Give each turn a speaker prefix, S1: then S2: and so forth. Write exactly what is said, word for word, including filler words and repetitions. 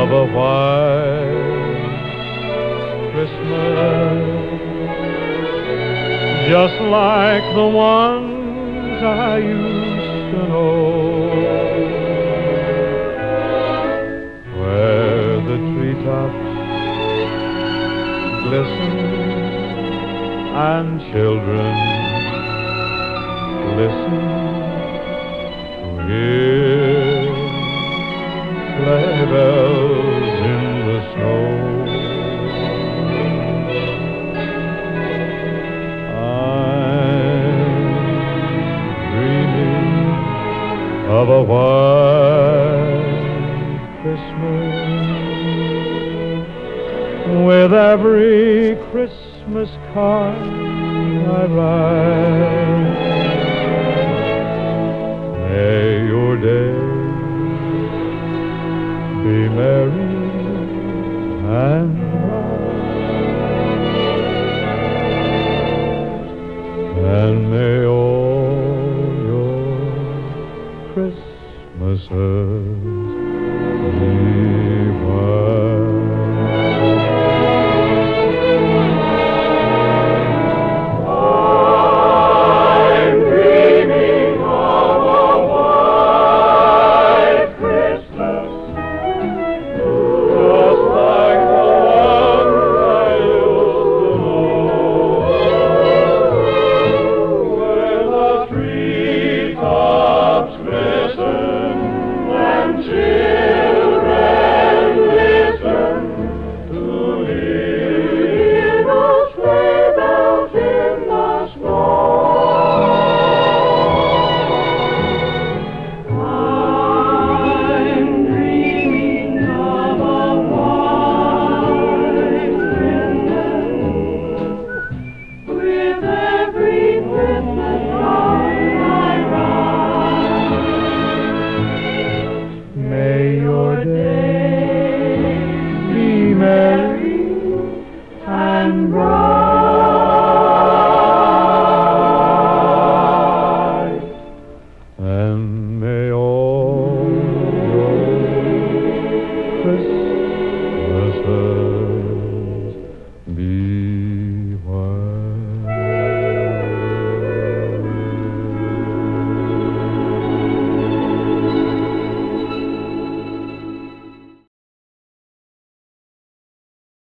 S1: of a white Christmas, just like the ones I used to know, where the treetops glisten and children listen to hear sleigh bells in the snow. I'm dreaming of a white Christmas with every Christmas card I write. May your day be merry and